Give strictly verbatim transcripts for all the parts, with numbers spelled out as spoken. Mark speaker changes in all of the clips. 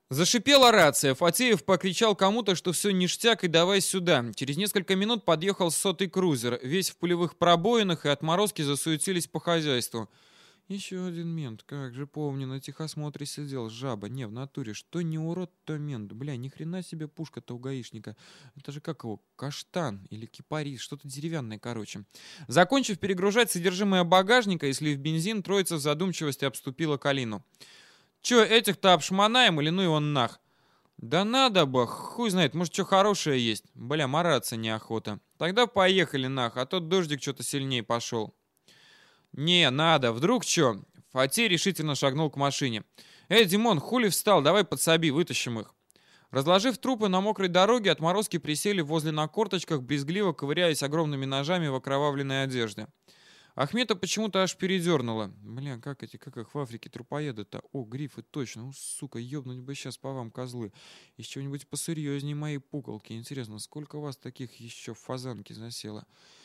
Speaker 1: Зашипела рация. Фатеев покричал кому-то, что все ништяк и давай сюда. Через несколько минут подъехал сотый крузер, весь в пулевых пробоинах, и отморозки засуетились по хозяйству. Еще один мент, как же помню, на техосмотре сидел, жаба, не, в натуре, что не урод, то мент, бля, ни хрена себе пушка-то у гаишника, это же как его, каштан или кипарис, что-то деревянное, короче. Закончив перегружать содержимое багажника и слив бензин, троица в задумчивости обступила Калину. Че, этих-то обшмонаем или ну его нах? Да надо бы, хуй знает, может, что хорошее есть. Бля, мараться неохота. Тогда поехали нах, а то дождик что-то сильнее пошел. Не, надо, вдруг что? Фатей решительно шагнул к машине. Эй, Димон, хули встал, давай подсоби, вытащим их. Разложив трупы на мокрой дороге, отморозки присели возле на корточках, брезгливо ковыряясь огромными ножами в окровавленной одежде. Ахмета почему-то аж передернуло. Бля, как эти, как их в Африке трупоеды-то? О, грифы, точно. Ну, сука, ёбнуть бы сейчас по вам, козлы. Из чего-нибудь посерьезнее моей пуколки. Интересно, сколько вас таких еще в фазанке засело?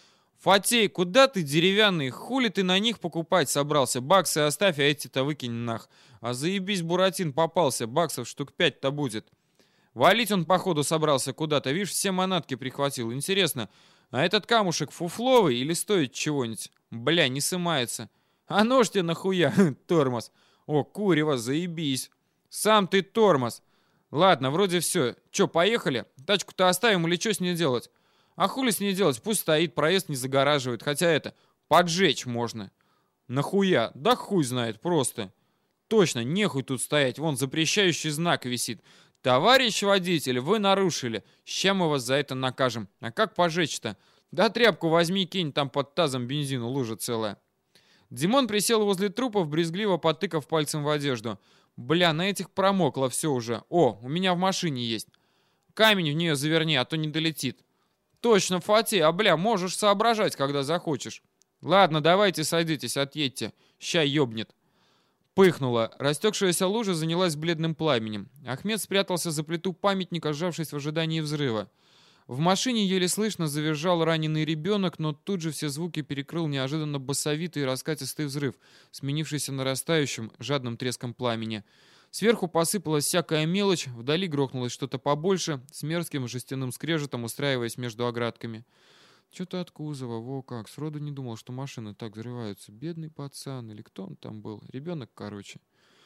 Speaker 1: Фатей, куда ты, деревянный? Хули ты на них покупать собрался? Баксы оставь, а эти-то выкинь нах. А заебись, Буратин попался. Баксов штук пять-то будет. Валить он, походу, собрался куда-то. Видишь, все манатки прихватил. Интересно, а этот камушек фуфловый или стоит чего-нибудь? Бля, не сымается. А нож тебе нахуя? Тормоз. О, курево, заебись. Сам ты тормоз. Ладно, вроде все. Че, поехали? Тачку-то оставим или что с ней делать? А хули с ней делать? Пусть стоит, проезд не загораживает. Хотя это, поджечь можно. Нахуя? Да хуй знает, просто. Точно, нехуй тут стоять. Вон, запрещающий знак висит. Товарищ водитель, вы нарушили. Ща мы вас за это накажем. А как пожечь-то? Да тряпку возьми, кинь, там под тазом бензину лужа целая. Димон присел возле трупов, брезгливо потыкав пальцем в одежду. Бля, на этих промокло все уже. О, у меня в машине есть. Камень в нее заверни, а то не долетит. Точно, Фати, а бля, можешь соображать, когда захочешь. Ладно, давайте садитесь, отъедьте. Ща ёбнет. Пыхнула. Растекшаяся лужа занялась бледным пламенем. Ахмед спрятался за плиту памятника, сжавшись в ожидании взрыва. В машине еле слышно завизжал раненый ребенок, но тут же все звуки перекрыл неожиданно басовитый и раскатистый взрыв, сменившийся нарастающим, жадным треском пламени. Сверху посыпалась всякая мелочь, вдали грохнулось что-то побольше, с мерзким жестяным скрежетом устраиваясь между оградками. Что-то от кузова, во как, сроду не думал, что машины так взрываются. Бедный пацан, или кто он там был? Ребенок, короче.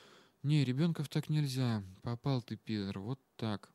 Speaker 1: Не, ребенков так нельзя. Попал ты, пидор, вот так.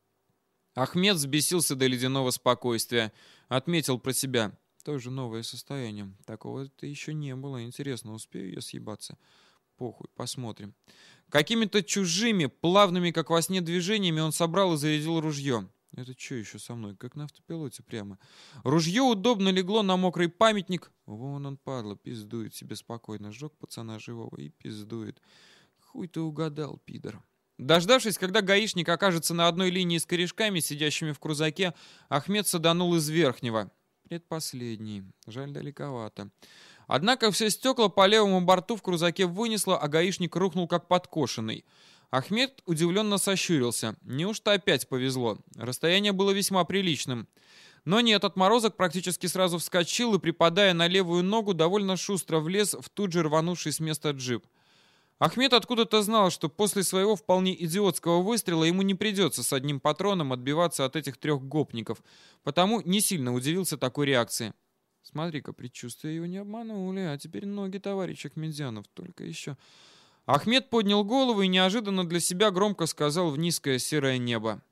Speaker 1: Ахмед взбесился до ледяного спокойствия. Отметил про себя. Тоже новое состояние. Такого-то еще не было. Интересно, успею я съебаться? Похуй, посмотрим. Какими-то чужими, плавными, как во сне, движениями он собрал и зарядил ружье. Это что еще со мной? Как на автопилоте прямо. Ружье удобно легло на мокрый памятник. Вон он, падла, пиздует себе спокойно. Сжег пацана живого и пиздует. Хуй ты угадал, пидор. Дождавшись, когда гаишник окажется на одной линии с корешками, сидящими в крузаке, Ахмед саданул из верхнего. Предпоследний. Жаль, далековато. Однако все стекла по левому борту в крузаке вынесло, а гаишник рухнул как подкошенный. Ахмед удивленно сощурился. Неужто опять повезло? Расстояние было весьма приличным. Но нет, отморозок практически сразу вскочил и, припадая на левую ногу, довольно шустро влез в тут же рванувший с места джип. Ахмед откуда-то знал, что после своего вполне идиотского выстрела ему не придется с одним патроном отбиваться от этих трех гопников, потому не сильно удивился такой реакции. Смотри-ка, предчувствия его не обманули, а теперь ноги товарища Ахмедзянов, только еще... Ахмед поднял голову и неожиданно для себя громко сказал в низкое серое небо.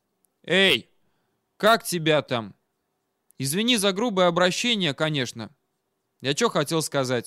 Speaker 1: «Эй, как тебя там? Извини за грубое обращение, конечно. Я что хотел сказать?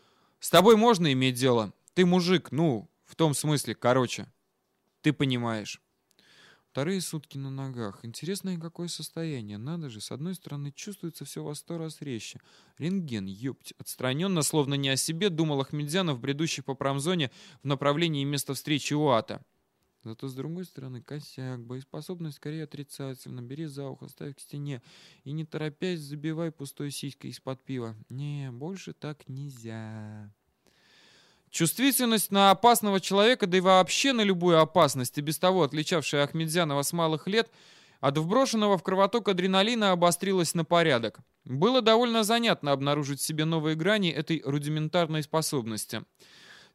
Speaker 1: С тобой можно иметь дело? Ты мужик, ну, в том смысле, короче. Ты понимаешь». Вторые сутки на ногах. Интересное какое состояние. Надо же, с одной стороны, чувствуется все во сто раз резче. Рентген, ёпть. Отстраненно, словно не о себе, думал Ахмедзянов, бредущий по промзоне в направлении места встречи УАТа. Зато, с другой стороны, косяк. Боеспособность скорее отрицательно. Бери за ухо, ставь к стене. И не торопясь, забивай пустой сиськой из-под пива. Не, больше так нельзя. Чувствительность на опасного человека, да и вообще на любую опасность, и без того отличавшая Ахмедзянова с малых лет, от вброшенного в кровоток адреналина обострилась на порядок. Было довольно занятно обнаружить в себе новые грани этой рудиментарной способности.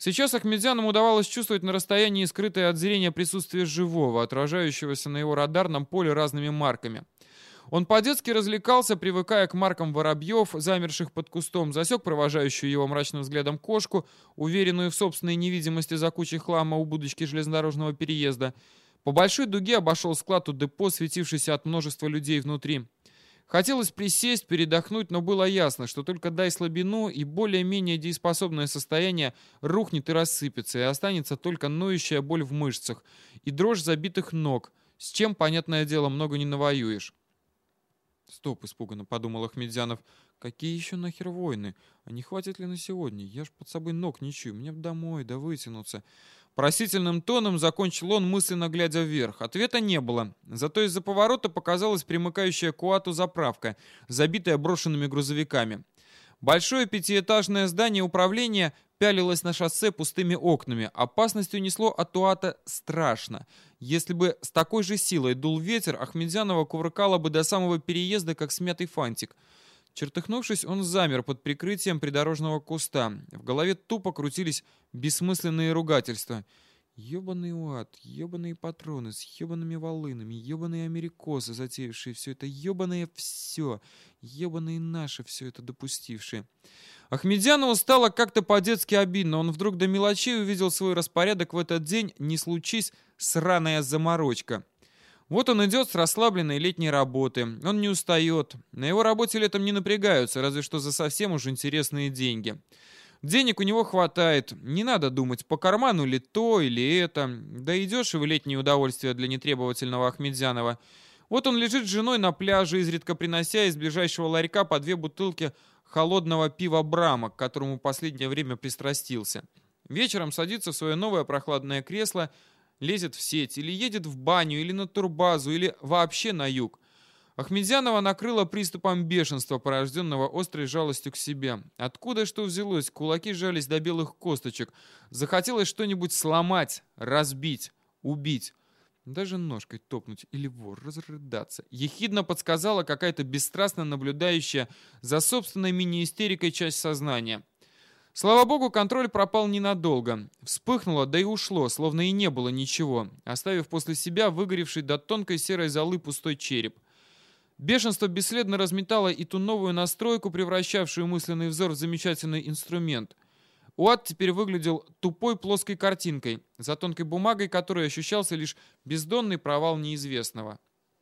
Speaker 1: Сейчас Ахмедзяну удавалось чувствовать на расстоянии скрытое от зрения присутствие живого, отражающегося на его радарном поле разными марками. Он по-детски развлекался, привыкая к маркам воробьев, замерших под кустом, засек провожающую его мрачным взглядом кошку, уверенную в собственной невидимости за кучей хлама у будочки железнодорожного переезда. По большой дуге обошел склад у депо, светившийся от множества людей внутри. Хотелось присесть, передохнуть, но было ясно, что только дай слабину, и более-менее дееспособное состояние рухнет и рассыпется, и останется только ноющая боль в мышцах и дрожь забитых ног, с чем, понятное дело, много не навоюешь. «Стоп!» — испуганно подумал Ахмедзянов. «Какие еще нахер войны? А не хватит ли на сегодня? Я ж под собой ног не чую. Мне б домой, да вытянуться». Просительным тоном закончил он, мысленно глядя вверх. Ответа не было. Зато из-за поворота показалась примыкающая к УАТу заправка, забитая брошенными грузовиками. Большое пятиэтажное здание управления пялилось на шоссе пустыми окнами. Опасность унесло от УАТа страшно. Если бы с такой же силой дул ветер, Ахмедзянова кувыркало бы до самого переезда, как смятый фантик. Чертыхнувшись, он замер под прикрытием придорожного куста. В голове тупо крутились бессмысленные ругательства. Ёбаный УАТ, ёбаные патроны с ёбаными волынами, ёбаные америкосы, затеявшие все это, ёбаное все, ёбаные наши, все это допустившие. Ахмедзянову стало как-то по-детски обидно. Он вдруг до мелочей увидел свой распорядок в этот день, не случись сраная заморочка. Вот он идет с расслабленной летней работы. Он не устает. На его работе летом не напрягаются, разве что за совсем уж интересные деньги. Денег у него хватает. Не надо думать, по карману ли то или это. Да и дешево летнее удовольствие для нетребовательного Ахмедзянова. Вот он лежит с женой на пляже, изредка принося из ближайшего ларька по две бутылки холодного пива Брама, к которому в последнее время пристрастился. Вечером садится в свое новое прохладное кресло, лезет в сеть, или едет в баню, или на турбазу, или вообще на юг. Ахмедзянова накрыло приступом бешенства, порожденного острой жалостью к себе. Откуда что взялось? Кулаки сжались до белых косточек. Захотелось что-нибудь сломать, разбить, убить. Даже ножкой топнуть или вор, разрыдаться. Ехидно подсказала какая-то бесстрастно наблюдающая за собственной мини-истерикой часть сознания. Слава богу, контроль пропал ненадолго. Вспыхнуло, да и ушло, словно и не было ничего, оставив после себя выгоревший до тонкой серой золы пустой череп. Бешенство бесследно разметало и ту новую настройку, превращавшую мысленный взор в замечательный инструмент. УАТ теперь выглядел тупой плоской картинкой, за тонкой бумагой которой ощущался лишь бездонный провал неизвестного.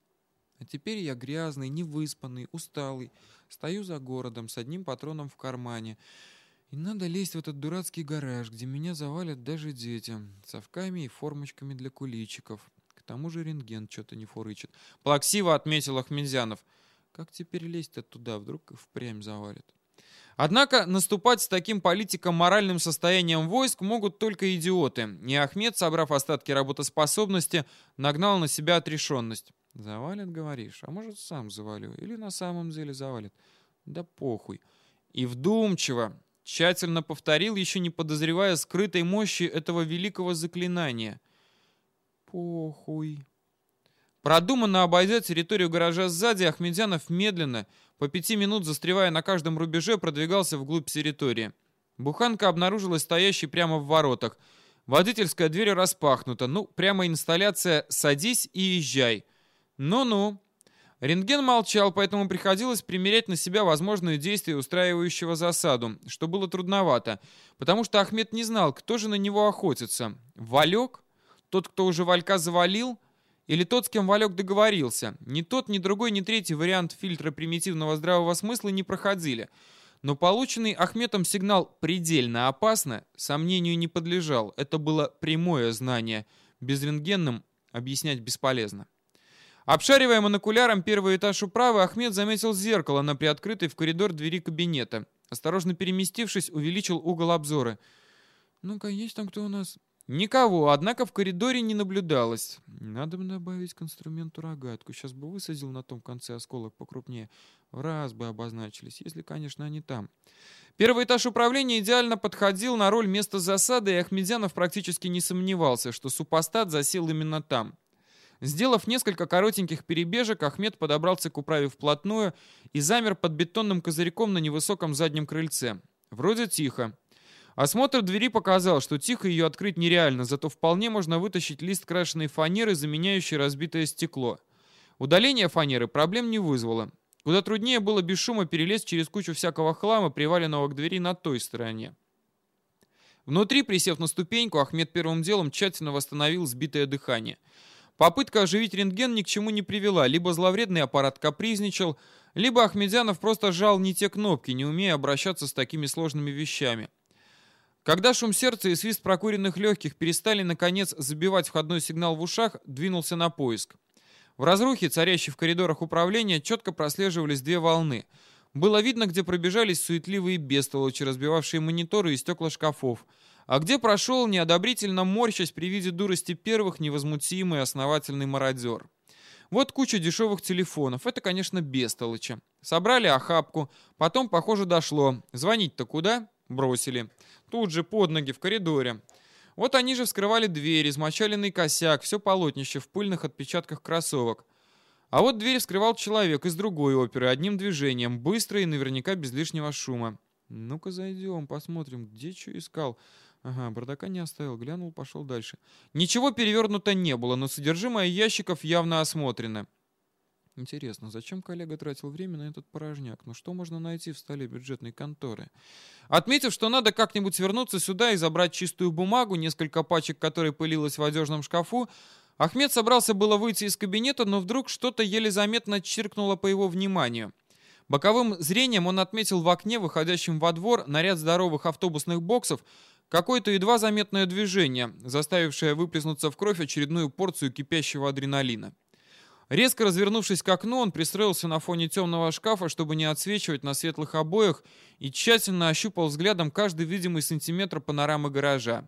Speaker 1: А теперь я грязный, невыспанный, усталый, стою за городом с одним патроном в кармане. И надо лезть в этот дурацкий гараж, где меня завалят даже дети, совками и формочками для куличиков. К тому же рентген что-то не фурычит. Плаксиво отметил Ахмедзянов. Как теперь лезть-то туда, вдруг и впрямь завалит? Однако наступать с таким политико-моральным состоянием войск могут только идиоты. И Ахмед, собрав остатки работоспособности, нагнал на себя отрешенность. Завалит, говоришь? А может, сам завалю? Или на самом деле завалит? Да похуй. И вдумчиво, тщательно повторил, еще не подозревая скрытой мощи этого великого заклинания. Похуй. Продуманно обойдя территорию гаража сзади, Ахмедзянов медленно, по пяти минут застревая на каждом рубеже, продвигался вглубь территории. Буханка обнаружилась стоящей прямо в воротах. Водительская дверь распахнута. Ну, прямо инсталляция «Садись и езжай». Ну-ну. Рентген молчал, поэтому приходилось примерять на себя возможные действия устраивающего засаду, что было трудновато, потому что Ахмед не знал, кто же на него охотится. Валек? Тот, кто уже Валька завалил? Или тот, с кем Валек договорился? Ни тот, ни другой, ни третий вариант фильтра примитивного здравого смысла не проходили. Но полученный Ахметом сигнал «предельно опасно» сомнению не подлежал. Это было прямое знание. Безрентгенным объяснять бесполезно. Обшаривая монокуляром первый этаж управы, Ахмед заметил зеркало на приоткрытой в коридор двери кабинета. Осторожно переместившись, увеличил угол обзора. «Ну-ка, есть там кто у нас?» Никого, однако в коридоре не наблюдалось. Надо бы добавить к инструменту рогатку. Сейчас бы высадил на том конце осколок покрупнее. В раз бы обозначились, если, конечно, они там. Первый этаж управления идеально подходил на роль места засады, и Ахмедзянов практически не сомневался, что супостат засел именно там. Сделав несколько коротеньких перебежек, Ахмед подобрался к управе вплотную и замер под бетонным козырьком на невысоком заднем крыльце. Вроде тихо. Осмотр двери показал, что тихо ее открыть нереально, зато вполне можно вытащить лист крашеной фанеры, заменяющий разбитое стекло. Удаление фанеры проблем не вызвало. Куда труднее было без шума перелезть через кучу всякого хлама, приваленного к двери на той стороне. Внутри, присев на ступеньку, Ахмед первым делом тщательно восстановил сбитое дыхание. Попытка оживить рентген ни к чему не привела, либо зловредный аппарат капризничал, либо Ахмедзянов просто жал не те кнопки, не умея обращаться с такими сложными вещами. Когда шум сердца и свист прокуренных легких перестали, наконец, забивать входной сигнал в ушах, двинулся на поиск. В разрухе, царящей в коридорах управления, четко прослеживались две волны. Было видно, где пробежались суетливые бестолочи, разбивавшие мониторы и стекла шкафов, а где прошел, неодобрительно морщась при виде дурости первых, невозмутимый основательный мародер. Вот куча дешевых телефонов, это, конечно, бестолочи. Собрали охапку, потом, похоже, дошло. Звонить-то куда? Бросили. Тут же, под ноги, в коридоре. Вот они же вскрывали дверь, измочаленный косяк, все полотнище в пыльных отпечатках кроссовок. А вот дверь вскрывал человек из другой оперы, одним движением, быстро и наверняка без лишнего шума. Ну-ка зайдем, посмотрим, где что искал. Ага, бардака не оставил, глянул, пошел дальше. Ничего перевернуто не было, но содержимое ящиков явно осмотрено. Интересно, зачем коллега тратил время на этот порожняк? Ну что можно найти в столе бюджетной конторы? Отметив, что надо как-нибудь вернуться сюда и забрать чистую бумагу, несколько пачек которой пылилось в одежном шкафу, Ахмед собрался было выйти из кабинета, но вдруг что-то еле заметно чиркнуло по его вниманию. Боковым зрением он отметил в окне, выходящем во двор, на ряд здоровых автобусных боксов, какое-то едва заметное движение, заставившее выплеснуться в кровь очередную порцию кипящего адреналина. Резко развернувшись к окну, он пристроился на фоне темного шкафа, чтобы не отсвечивать на светлых обоях, и тщательно ощупал взглядом каждый видимый сантиметр панорамы гаража.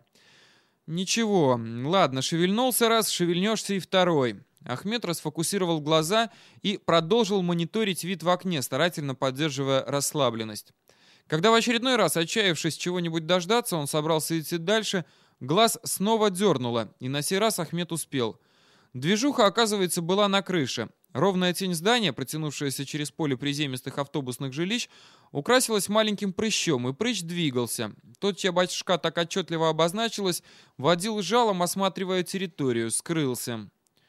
Speaker 1: Ничего, ладно, шевельнулся раз, шевельнешься и второй. Ахмед расфокусировал глаза и продолжил мониторить вид в окне, старательно поддерживая расслабленность. Когда в очередной раз, отчаявшись чего-нибудь дождаться, он собрался идти дальше, глаз снова дернуло, и на сей раз Ахмед успел. Движуха, оказывается, была на крыше. Ровная тень здания, протянувшаяся через поле приземистых автобусных жилищ, украсилась маленьким прыщом, и прыщ двигался. Тот, чья башка так отчетливо обозначилась, водил жалом, осматривая территорию, скрылся.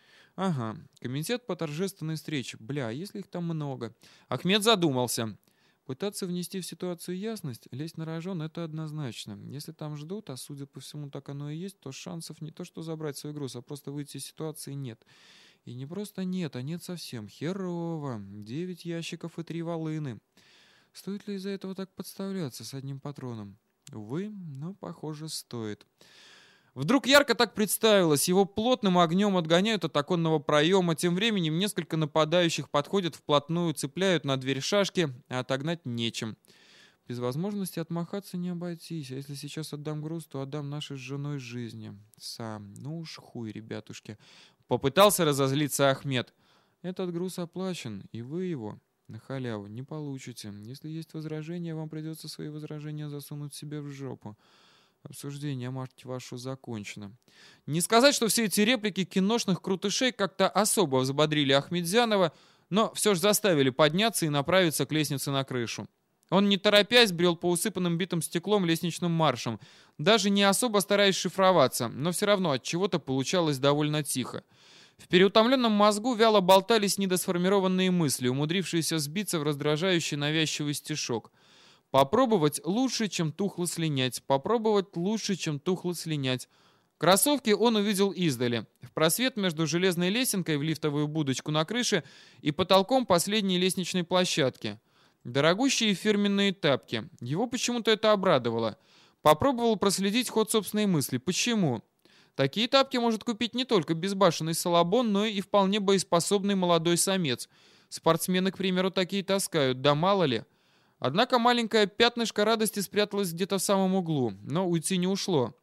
Speaker 1: Ага, комитет по торжественной встрече. Бля, если их там много. Ахмед задумался. Пытаться внести в ситуацию ясность, лезть на рожон — это однозначно. Если там ждут, а судя по всему так оно и есть, то шансов не то что забрать свой груз, а просто выйти из ситуации нет. И не просто нет, а нет совсем. Херово. Девять ящиков и три волыны. Стоит ли из-за этого так подставляться с одним патроном? Увы, но похоже стоит. Вдруг ярко так представилось, его плотным огнем отгоняют от оконного проема, тем временем несколько нападающих подходят вплотную, цепляют на дверь шашки, а отогнать нечем. Без возможности отмахаться не обойтись, а если сейчас отдам груз, то отдам нашей с женой жизни. Сам. Ну уж хуй, ребятушки. Попытался разозлиться Ахмед. Этот груз оплачен, и вы его на халяву не получите. Если есть возражения, вам придется свои возражения засунуть себе в жопу. Обсуждение, мать вашу, закончено. Не сказать, что все эти реплики киношных крутышей как-то особо взбодрили Ахмедзянова, но все же заставили подняться и направиться к лестнице на крышу. Он, не торопясь, брел по усыпанным битым стеклом лестничным маршем, даже не особо стараясь шифроваться, но все равно от чего-то получалось довольно тихо. В переутомленном мозгу вяло болтались недосформированные мысли, умудрившиеся сбиться в раздражающий навязчивый стишок. Попробовать лучше, чем тухло слинять. Попробовать лучше, чем тухло слинять. Кроссовки он увидел издали. В просвет между железной лесенкой в лифтовую будочку на крыше и потолком последней лестничной площадки. Дорогущие фирменные тапки. Его почему-то это обрадовало. Попробовал проследить ход собственной мысли. Почему? Такие тапки может купить не только безбашенный салабон, но и вполне боеспособный молодой самец. Спортсмены, к примеру, такие таскают, да мало ли. Однако маленькое пятнышко радости спряталось где-то в самом углу, но уйти не ушло.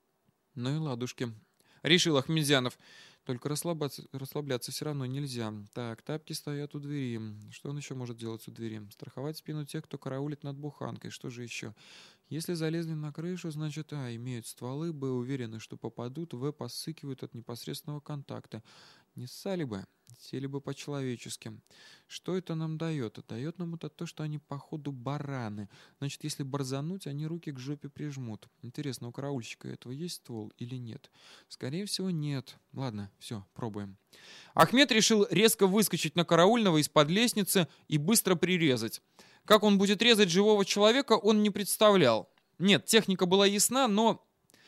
Speaker 1: Ну и ладушки, решил Ахмедзянов. Только расслабляться, расслабляться все равно нельзя. Так, тапки стоят у двери. Что он еще может делать у двери? Страховать спину тех, кто караулит над буханкой. Что же еще? Если залезли на крышу, значит, а, имеют стволы, б, уверены, что попадут, в, посыкивают от непосредственного контакта. Не ссали бы, сели бы по-человечески. Что это нам дает? А дает нам это то, что они походу бараны. Значит, если борзануть, они руки к жопе прижмут. Интересно, у караульщика этого есть ствол или нет? Скорее всего, нет. Ладно, все, пробуем. Ахмед решил резко выскочить на караульного из-под лестницы и быстро прирезать. Как он будет резать живого человека, он не представлял. Нет, техника была ясна, но...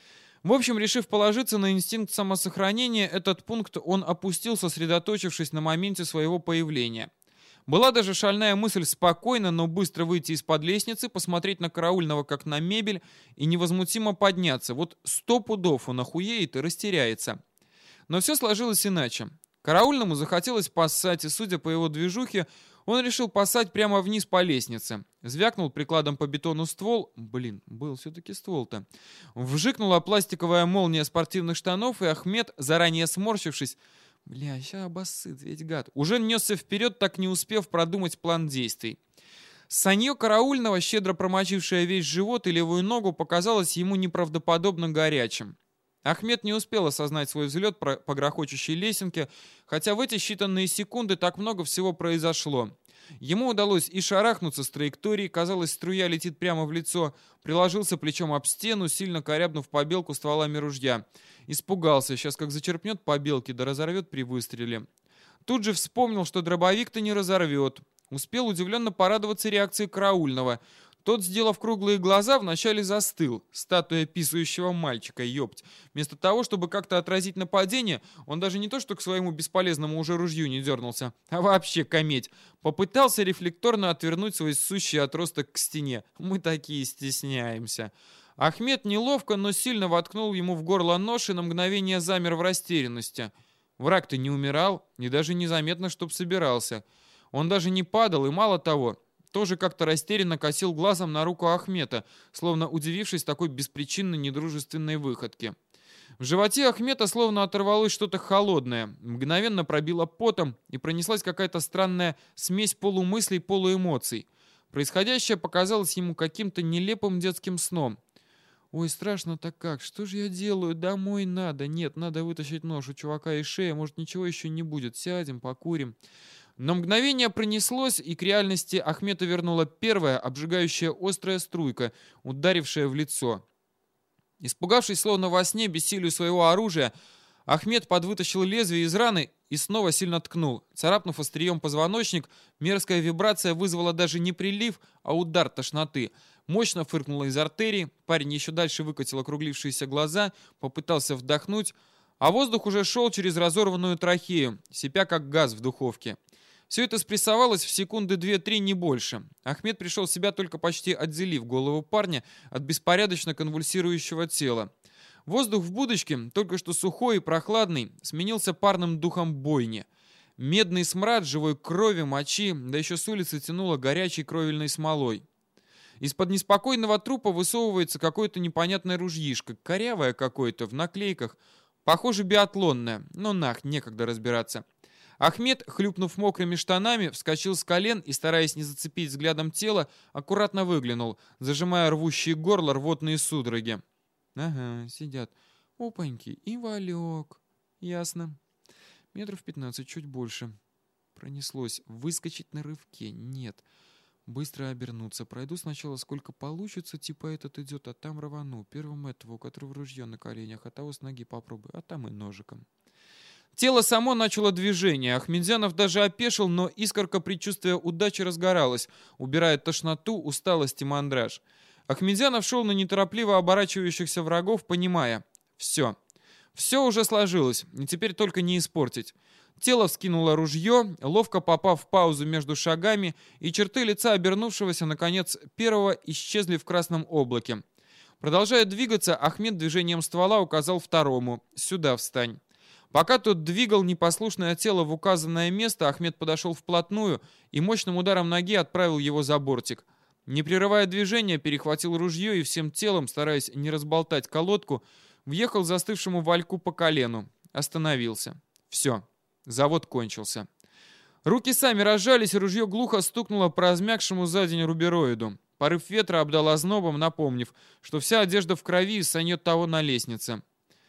Speaker 1: В общем, решив положиться на инстинкт самосохранения, этот пункт он опустил, сосредоточившись на моменте своего появления. Была даже шальная мысль спокойно, но быстро выйти из-под лестницы, посмотреть на караульного как на мебель и невозмутимо подняться. Вот сто пудов он охуеет и растеряется. Но все сложилось иначе. Караульному захотелось поссать, и, судя по его движухе, он решил поссать прямо вниз по лестнице. Звякнул прикладом по бетону ствол. Блин, был все-таки ствол-то. Вжикнула пластиковая молния спортивных штанов, и Ахмед, заранее сморщившись, бля, ща обоссыт, ведь гад, уже несся вперед, так не успев продумать план действий. Санье караульного, щедро промочившее весь живот и левую ногу, показалось ему неправдоподобно горячим. Ахмед не успел осознать свой взлет по грохочущей лесенке, хотя в эти считанные секунды так много всего произошло. Ему удалось и шарахнуться с траектории, казалось, струя летит прямо в лицо, приложился плечом об стену, сильно корябнув побелку стволами ружья. Испугался, сейчас как зачерпнет побелки, да разорвет при выстреле. Тут же вспомнил, что дробовик-то не разорвет. Успел удивленно порадоваться реакции караульного. Тот, сделав круглые глаза, вначале застыл. Статуя писающего мальчика, ёпть. Вместо того, чтобы как-то отразить нападение, он даже не то что к своему бесполезному уже ружью не дернулся, а вообще кометь. Попытался рефлекторно отвернуть свой сущий отросток к стене. Мы такие стесняемся. Ахмед неловко, но сильно воткнул ему в горло нож и на мгновение замер в растерянности. Враг-то не умирал, и даже незаметно, чтоб собирался. Он даже не падал, и мало того... тоже как-то растерянно косил глазом на руку Ахмета, словно удивившись такой беспричинной недружественной выходке. В животе Ахмета словно оторвалось что-то холодное, мгновенно пробило потом, и пронеслась какая-то странная смесь полумыслей, полуэмоций. Происходящее показалось ему каким-то нелепым детским сном. «Ой, страшно-то как, что же я делаю? Домой надо. Нет, надо вытащить нож у чувака из шеи, может, ничего еще не будет. Сядем, покурим». Но мгновение пронеслось, и к реальности Ахмета вернула первая, обжигающая острая струйка, ударившая в лицо. Испугавшись, словно во сне, бессилию своего оружия, Ахмед подвытащил лезвие из раны и снова сильно ткнул. Царапнув острием позвоночник, мерзкая вибрация вызвала даже не прилив, а удар тошноты. Мощно фыркнула из артерии, парень еще дальше выкатил округлившиеся глаза, попытался вдохнуть, а воздух уже шел через разорванную трахею, сипя как газ в духовке. Все это спрессовалось в секунды две-три, не больше. Ахмед пришел в себя, только почти отделив голову парня от беспорядочно конвульсирующего тела. Воздух в будочке, только что сухой и прохладный, сменился парным духом бойни. Медный смрад живой крови, мочи, да еще с улицы тянуло горячей кровельной смолой. Из-под неспокойного трупа высовывается какое-то непонятное ружьишко, корявое какое-то, в наклейках. Похоже, биатлонное, но нах, некогда разбираться. Ахмед, хлюпнув мокрыми штанами, вскочил с колен и, стараясь не зацепить взглядом тело, аккуратно выглянул, зажимая рвущие горло рвотные судороги. Ага, сидят. Опаньки, и Валек. Ясно. Метров пятнадцать, чуть больше. Пронеслось. Выскочить на рывке. Нет. Быстро обернуться. Пройду сначала сколько получится, типа этот идет, а там рвану. Первым этого, у которого ружье на коленях, а того с ноги попробую, а там и ножиком. Тело само начало движение. Ахмедзянов даже опешил, но искорка предчувствия удачи разгоралась, убирая тошноту, усталость и мандраж. Ахмедзянов шел на неторопливо оборачивающихся врагов, понимая: все. Все уже сложилось, и теперь только не испортить. Тело вскинуло ружье, ловко попав в паузу между шагами, и черты лица обернувшегося, наконец, первого исчезли в красном облаке. Продолжая двигаться, Ахмед движением ствола указал второму: «Сюда встань». Пока тот двигал непослушное тело в указанное место, Ахмед подошел вплотную и мощным ударом ноги отправил его за бортик. Не прерывая движения, перехватил ружье и всем телом, стараясь не разболтать колодку, въехал застывшему Вальку по колену. Остановился. Все. Завод кончился. Руки сами разжались, и ружье глухо стукнуло по размягшему за день рубероиду. Порыв ветра обдал ознобом, напомнив, что вся одежда в крови и санет того на лестнице.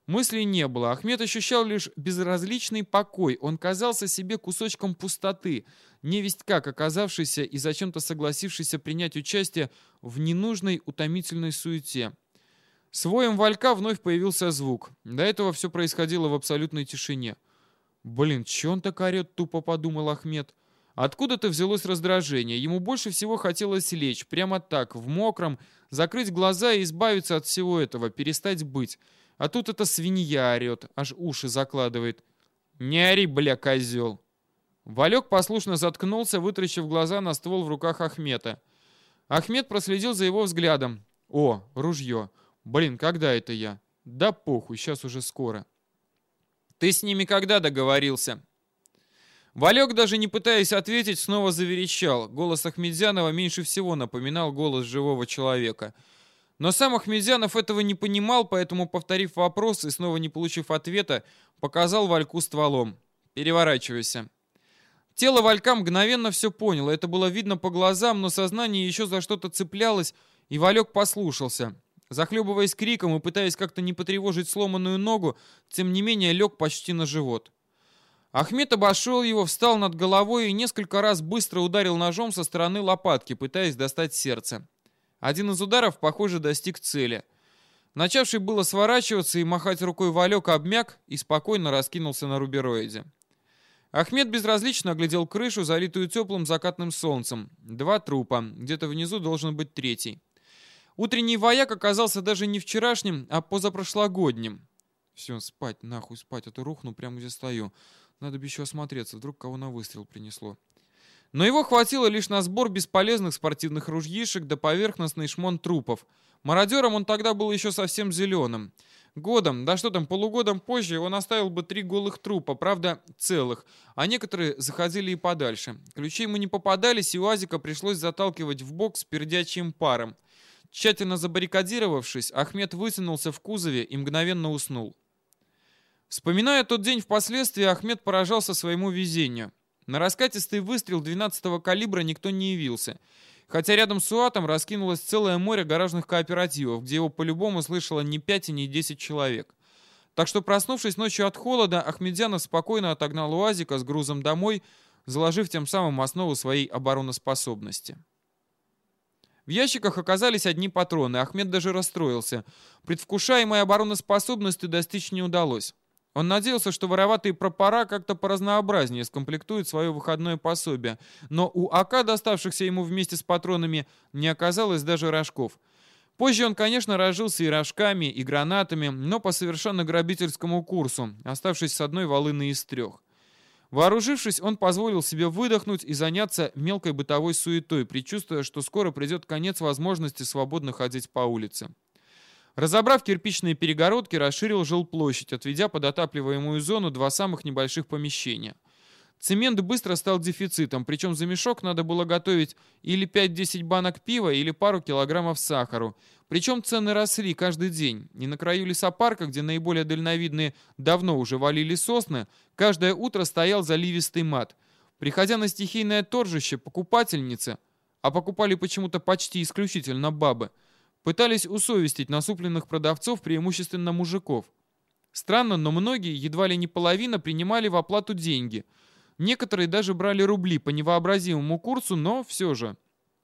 Speaker 1: Мыслей не было. Ахмед ощущал лишь безразличный покой. Он казался себе кусочком пустоты, невесть как оказавшийся и зачем-то согласившийся принять участие в ненужной утомительной суете. С воем Валька вновь появился звук. До этого все происходило в абсолютной тишине. «Блин, че он так орет?» — тупо подумал Ахмед. Откуда-то взялось раздражение. Ему больше всего хотелось лечь, прямо так, в мокром, закрыть глаза и избавиться от всего этого, перестать быть. А тут эта свинья орет, аж уши закладывает. «Не ори, бля, козел!» Валек послушно заткнулся, вытрящив глаза на ствол в руках Ахмета. Ахмед проследил за его взглядом. «О, ружье! Блин, когда это я? Да похуй, сейчас уже скоро». «Ты с ними когда договорился?» Валек, даже не пытаясь ответить, снова заверещал. Голос Ахмедзянова меньше всего напоминал голос живого человека. Но сам Ахмедзянов этого не понимал, поэтому, повторив вопрос и снова не получив ответа, показал Вальку стволом. «Переворачивайся». Тело Валька мгновенно все поняло. Это было видно по глазам, но сознание еще за что-то цеплялось, и Валек послушался. Захлебываясь криком и пытаясь как-то не потревожить сломанную ногу, тем не менее лег почти на живот. Ахмед обошел его, встал над головой и несколько раз быстро ударил ножом со стороны лопатки, пытаясь достать сердце. Один из ударов, похоже, достиг цели. Начавший было сворачиваться и махать рукой Валек обмяк и спокойно раскинулся на рубероиде. Ахмед безразлично оглядел крышу, залитую теплым закатным солнцем. Два трупа, где-то внизу должен быть третий. Утренний вояк оказался даже не вчерашним, а позапрошлогодним. Все, спать, нахуй спать, а то рухну прямо где стою. Надо бы еще осмотреться, вдруг кого на выстрел принесло. Но его хватило лишь на сбор бесполезных спортивных ружьишек да поверхностный шмон трупов. Мародером он тогда был еще совсем зеленым. Годом, да что там, полугодом позже он оставил бы три голых трупа, правда, целых, а некоторые заходили и подальше. Ключи ему не попадались, и УАЗика пришлось заталкивать в бок с пердячим паром. Тщательно забаррикадировавшись, Ахмед вытянулся в кузове и мгновенно уснул. Вспоминая тот день впоследствии, Ахмед поражался своему везению. На раскатистый выстрел двенадцатого калибра никто не явился, хотя рядом с УАТом раскинулось целое море гаражных кооперативов, где его по-любому слышало не пять и не десять человек. Так что, проснувшись ночью от холода, Ахмедзянов спокойно отогнал УАЗика с грузом домой, заложив тем самым основу своей обороноспособности. В ящиках оказались одни патроны, Ахмед даже расстроился. Предвкушаемой обороноспособности достичь не удалось. Он надеялся, что вороватые пропора как-то поразнообразнее скомплектуют свое выходное пособие, но у АК, доставшихся ему вместе с патронами, не оказалось даже рожков. Позже он, конечно, разжился и рожками, и гранатами, но по совершенно грабительскому курсу, оставшись с одной волыной из трех. Вооружившись, он позволил себе выдохнуть и заняться мелкой бытовой суетой, предчувствуя, что скоро придет конец возможности свободно ходить по улице. Разобрав кирпичные перегородки, расширил жилплощадь, отведя под отапливаемую зону два самых небольших помещения. Цемент быстро стал дефицитом, причем за мешок надо было готовить или пять-десять банок пива, или пару килограммов сахару. Причем цены росли каждый день. И на краю лесопарка, где наиболее дальновидные давно уже валили сосны, каждое утро стоял заливистый мат. Приходя на стихийное торжище, покупательницы, а покупали почему-то почти исключительно бабы, пытались усовестить насупленных продавцов, преимущественно мужиков. Странно, но многие, едва ли не половина, принимали в оплату деньги. Некоторые даже брали рубли по невообразимому курсу, но все же.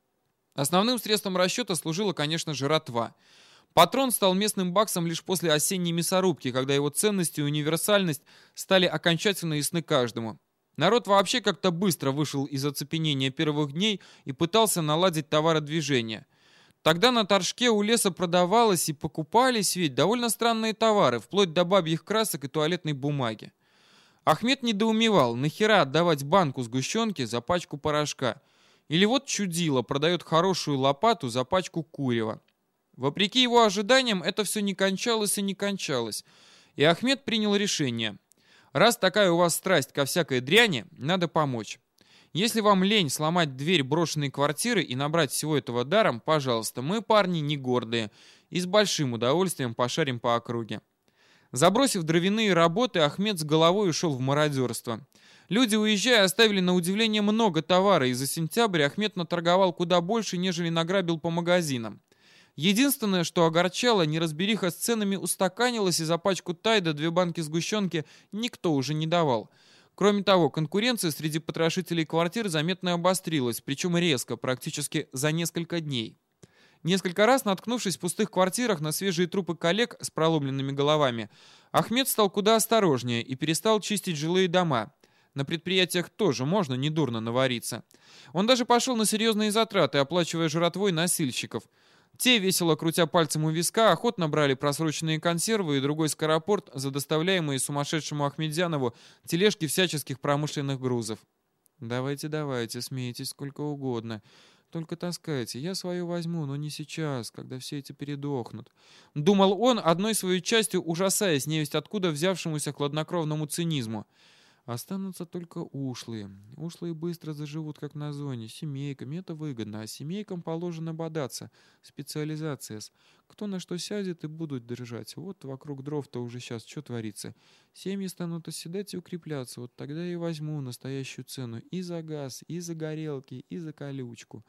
Speaker 1: Основным средством расчета служила, конечно, жратва. Патрон стал местным баксом лишь после осенней мясорубки, когда его ценность и универсальность стали окончательно ясны каждому. Народ вообще как-то быстро вышел из оцепенения первых дней и пытался наладить товародвижение. Тогда на торжке у леса продавалось и покупались ведь довольно странные товары, вплоть до бабьих красок и туалетной бумаги. Ахмед недоумевал, нахера отдавать банку сгущенки за пачку порошка. Или вот чудило продает хорошую лопату за пачку курева. Вопреки его ожиданиям, это все не кончалось и не кончалось. И Ахмед принял решение. Раз такая у вас страсть ко всякой дряни, надо помочь. Если вам лень сломать дверь брошенной квартиры и набрать всего этого даром, пожалуйста, мы парни не гордые и с большим удовольствием пошарим по округе. Забросив дровяные работы, Ахмед с головой ушел в мародерство. Люди, уезжая, оставили на удивление много товара, и за сентябрь Ахмед наторговал куда больше, нежели награбил по магазинам. Единственное, что огорчало, неразбериха с ценами устаканилась, и за пачку тайда две банки сгущенки никто уже не давал. Кроме того, конкуренция среди потрошителей квартир заметно обострилась, причем резко, практически за несколько дней. Несколько раз, наткнувшись в пустых квартирах на свежие трупы коллег с проломленными головами, Ахмед стал куда осторожнее и перестал чистить жилые дома. На предприятиях тоже можно недурно навариться. Он даже пошел на серьезные затраты, оплачивая жратвой носильщиков. Те, весело крутя пальцем у виска, охотно брали просроченные консервы и другой скоропорт за доставляемые сумасшедшему Ахмедзянову тележки всяческих промышленных грузов. «Давайте, давайте, смейтесь сколько угодно. Только таскайте. Я свое возьму, но не сейчас, когда все эти передохнут». Думал он, одной своей частью ужасаясь невесть откуда взявшемуся хладнокровному цинизму. Останутся только ушлые. Ушлые быстро заживут, как на зоне, семейками. Это выгодно, а семейкам положено бодаться. Специализация. Кто на что сядет и будут держать. Вот вокруг дров-то уже сейчас что творится. Семьи станут оседать и укрепляться. Вот тогда и возьму настоящую цену и за газ, и за горелки, и за колючку.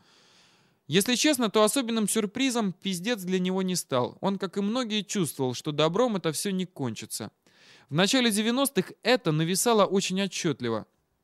Speaker 1: Если честно, то особенным сюрпризом пиздец для него не стал. Он, как и многие, чувствовал, что добром это все не кончится. В начале девяностых это нависало очень отчетливо.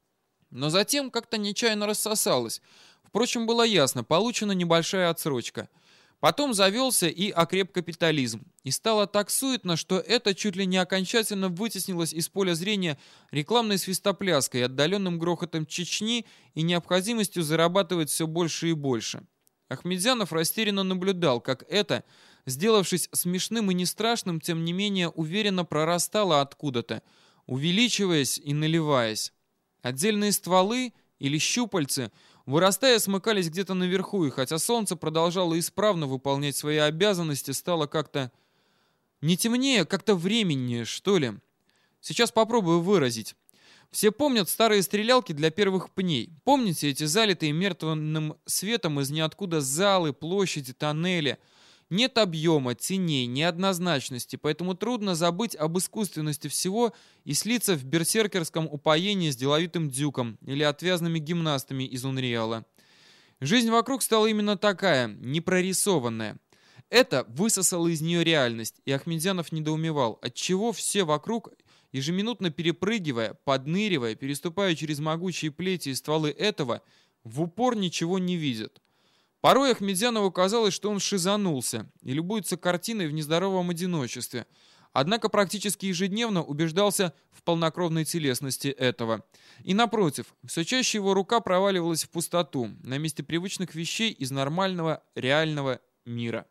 Speaker 1: Но затем как-то нечаянно рассосалось. Впрочем, было ясно, получена небольшая отсрочка. Потом завелся и окреп капитализм. И стало так суетно, что это чуть ли не окончательно вытеснилось из поля зрения рекламной свистопляской, отдаленным грохотом Чечни и необходимостью зарабатывать все больше и больше. Ахмедзянов растерянно наблюдал, как это, сделавшись смешным и не страшным, тем не менее уверенно прорастало откуда-то, увеличиваясь и наливаясь. Отдельные стволы или щупальцы, вырастая, смыкались где-то наверху, и хотя солнце продолжало исправно выполнять свои обязанности, стало как-то не темнее, как-то временнее, что ли. Сейчас попробую выразить. Все помнят старые стрелялки для первых пней. Помните эти залитые мертвенным светом из ниоткуда залы, площади, тоннели? Нет объема, теней, неоднозначности, поэтому трудно забыть об искусственности всего и слиться в берсеркерском упоении с деловитым дюком или отвязными гимнастами из Унриала. Жизнь вокруг стала именно такая, непрорисованная. Это высосало из нее реальность, и Ахмедзянов недоумевал, отчего все вокруг, ежеминутно перепрыгивая, подныривая, переступая через могучие плети и стволы этого, в упор ничего не видят. Порой Ахмедзянову казалось, что он шизанулся и любуется картиной в нездоровом одиночестве, однако практически ежедневно убеждался в полнокровной телесности этого. И напротив, все чаще его рука проваливалась в пустоту, на месте привычных вещей из нормального, реального мира.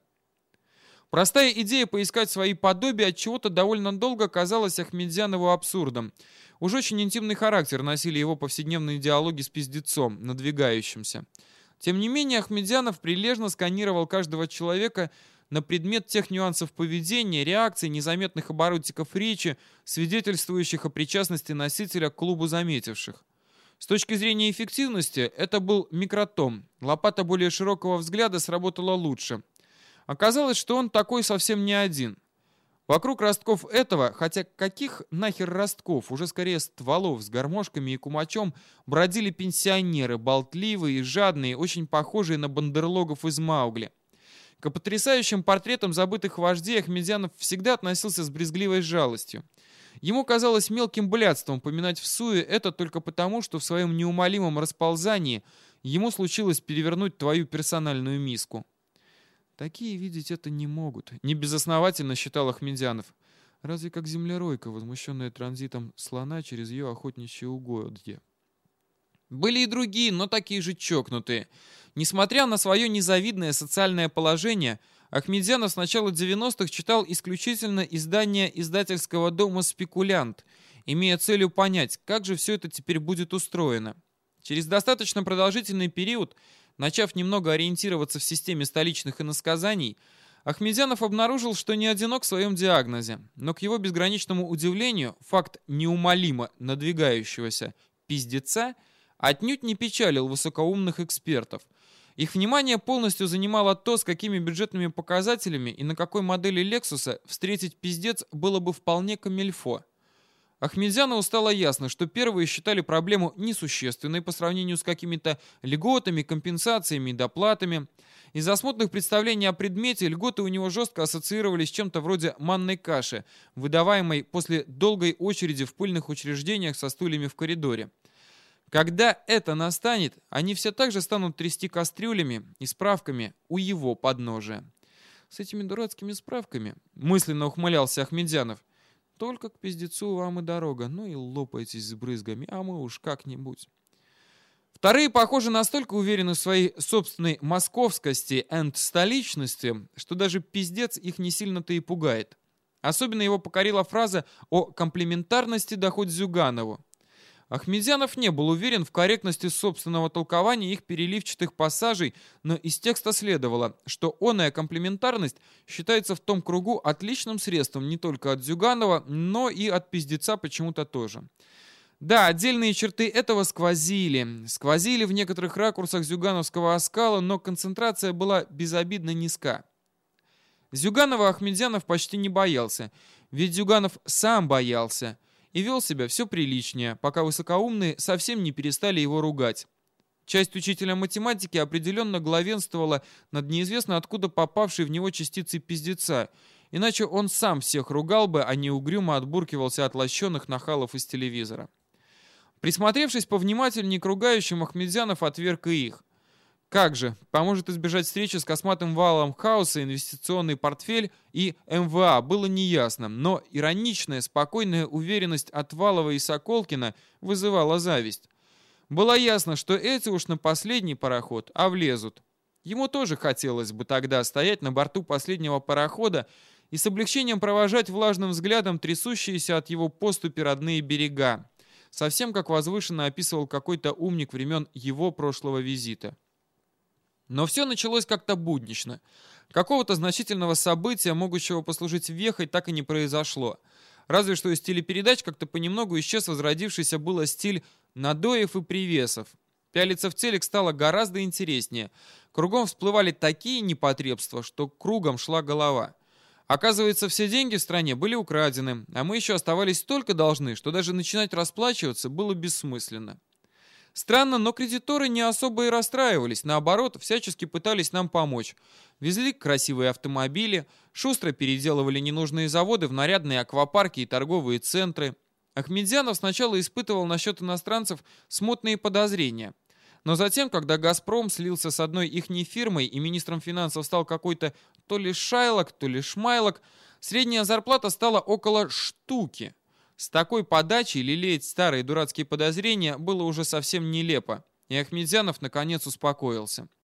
Speaker 1: Простая идея поискать свои подобия от чего-то довольно долго казалась Ахмедзянову абсурдом. Уж очень интимный характер носили его повседневные диалоги с пиздецом, надвигающимся. Тем не менее, Ахмедзянов прилежно сканировал каждого человека на предмет тех нюансов поведения, реакций, незаметных оборотиков речи, свидетельствующих о причастности носителя к клубу заметивших. С точки зрения эффективности, это был микротом. Лопата более широкого взгляда сработала лучше. Оказалось, что он такой совсем не один. Вокруг ростков этого, хотя каких нахер ростков, уже скорее стволов с гармошками и кумачом, бродили пенсионеры, болтливые и жадные, очень похожие на бандерлогов из Маугли. К потрясающим портретам забытых вождей Ахмедзянов всегда относился с брезгливой жалостью. Ему казалось мелким блядством поминать в суе это только потому, что в своем неумолимом расползании ему случилось перевернуть твою персональную миску. Такие видеть это не могут, небезосновательно считал Ахмедзянов. Разве как землеройка, возмущенная транзитом слона через ее охотничье угодье. Были и другие, но такие же чокнутые. Несмотря на свое незавидное социальное положение, Ахмедзянов с начала девяностых читал исключительно издания издательского дома «Спекулянт», имея целью понять, как же все это теперь будет устроено. Через достаточно продолжительный период, начав немного ориентироваться в системе столичных иносказаний, Ахмедзянов обнаружил, что не одинок в своем диагнозе, но к его безграничному удивлению факт неумолимо надвигающегося пиздеца отнюдь не печалил высокоумных экспертов. Их внимание полностью занимало то, с какими бюджетными показателями и на какой модели Лексуса встретить пиздец было бы вполне камильфо. Ахмедзянову стало ясно, что первые считали проблему несущественной по сравнению с какими-то льготами, компенсациями и доплатами. Из-за смутных представлений о предмете льготы у него жестко ассоциировались с чем-то вроде манной каши, выдаваемой после долгой очереди в пыльных учреждениях со стульями в коридоре. Когда это настанет, они все так же станут трясти кастрюлями и справками у его подножия. С этими дурацкими справками, мысленно ухмылялся Ахмедзянов, только к пиздецу вам и дорога, ну и лопайтесь с брызгами, а мы уж как-нибудь. Вторые, похоже, настолько уверены в своей собственной московскости и столичности, что даже пиздец их не сильно-то и пугает. Особенно его покорила фраза о комплементарности да хоть Зюганову. Ахмедзянов не был уверен в корректности собственного толкования их переливчатых пассажей, но из текста следовало, что оная комплементарность считается в том кругу отличным средством не только от Зюганова, но и от пиздеца почему-то тоже. Да, отдельные черты этого сквозили. Сквозили в некоторых ракурсах зюгановского оскала, но концентрация была безобидно низка. Зюганова Ахмедзянов почти не боялся, ведь Зюганов сам боялся и вел себя все приличнее, пока высокоумные совсем не перестали его ругать. Часть учителя математики определенно главенствовала над неизвестно откуда попавшей в него частицей пиздеца, иначе он сам всех ругал бы, а не угрюмо отбуркивался от лощеных нахалов из телевизора. Присмотревшись повнимательнее к ругающим, Ахмедзянов отверг и их. Как же, поможет избежать встречи с косматым валом хаоса инвестиционный портфель и эм вэ а, было неясно, но ироничная, спокойная уверенность Отвалова и Соколкина вызывала зависть. Было ясно, что эти уж на последний пароход, а влезут. Ему тоже хотелось бы тогда стоять на борту последнего парохода и с облегчением провожать влажным взглядом трясущиеся от его поступи родные берега, совсем как возвышенно описывал какой-то умник времен его прошлого визита. Но все началось как-то буднично. Какого-то значительного события, могущего послужить вехой, так и не произошло. Разве что из телепередач как-то понемногу исчез возродившийся было стиль надоев и привесов. Пялиться в телек стало гораздо интереснее. Кругом всплывали такие непотребства, что кругом шла голова. Оказывается, все деньги в стране были украдены, а мы еще оставались столько должны, что даже начинать расплачиваться было бессмысленно. Странно, но кредиторы не особо и расстраивались, наоборот, всячески пытались нам помочь. Везли красивые автомобили, шустро переделывали ненужные заводы в нарядные аквапарки и торговые центры. Ахмедзянов сначала испытывал насчет иностранцев смутные подозрения. Но затем, когда «Газпром» слился с одной ихней фирмой и министром финансов стал какой-то то ли Шайлок, то ли Шмайлок, средняя зарплата стала около штуки. С такой подачей лелеять старые дурацкие подозрения было уже совсем нелепо, и Ахмедзянов наконец успокоился.